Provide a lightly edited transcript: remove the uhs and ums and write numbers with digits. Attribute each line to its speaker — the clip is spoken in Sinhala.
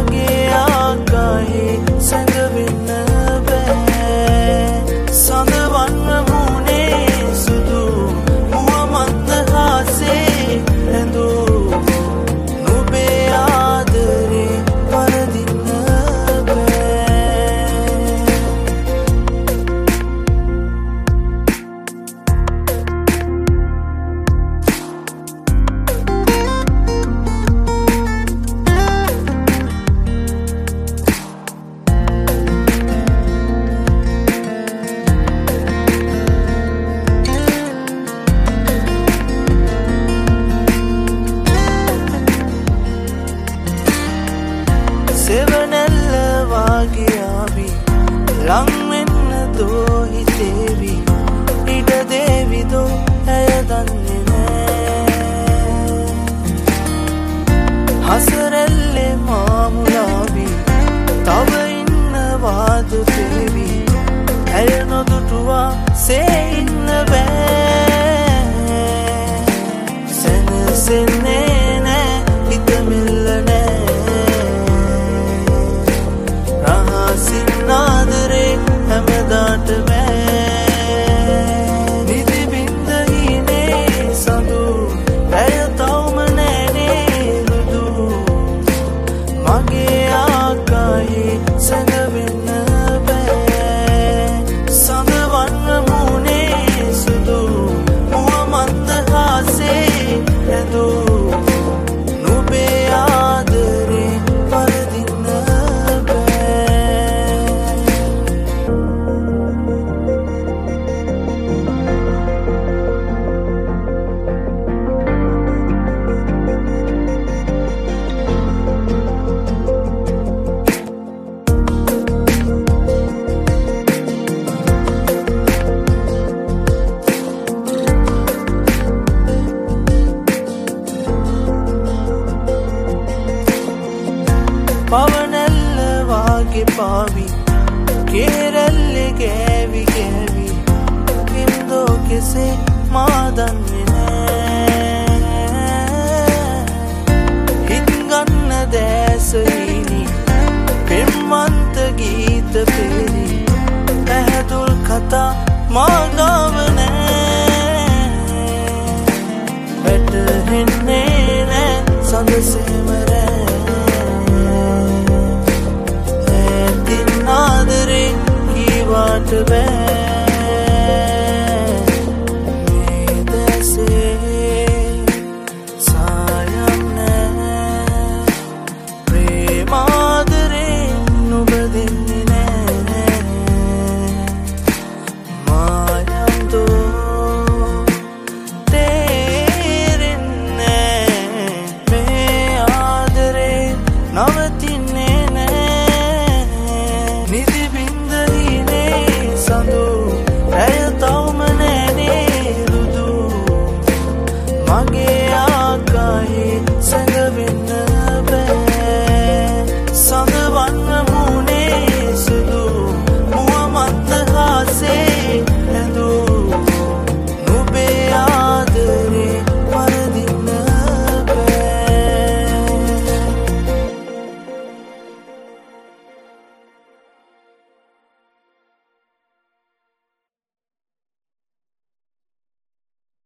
Speaker 1: මගේ ආකාහේ සැඟවෙන්න බෑ සඳවන්න මුනේ සුදු මුවමන්ද හාසේ ඇඳූ නුඹේ ආදරේ පරදින්න සෙවනැල්ල වාගේ ආවි ලං වෙන්න දෝ හිතේවි ඉඩ දේවිදෝ ඇය දන්නේ නෑ හසරැල්ලේ මාමුලාවි තව ඉන්නවාද පේවි ඇය නොදුටුවා සේ ඉන්න බෑ සැනසෙන්නේ නෑ හිත මෙල්ල නෑ සින්නාදරේ හැමදාට බෑ නිදි බින්දහිනේ සඳු ඇය තවම නෑනේ රුදු මගේ ආකාහේ සැඟවෙන්න බෑ සඳවන්න මුනේ සුදු මුවමන්ද හාසේ ඇඳූ නුඹේ ආදරේ පරදින්න පවනැල්ල වාගේ පාවි කේරැල්ලෙ ගෑවි ගෑවි හින්දෝ කෙසේ මා දන්නේ නෑ හිත්ගන්න දෑසහිනි පෙම්මන්ත ගීත පෙරි පැහැදුල් කතා මා ගාව නෑ වැටහෙන්නේ නෑ සඳසේ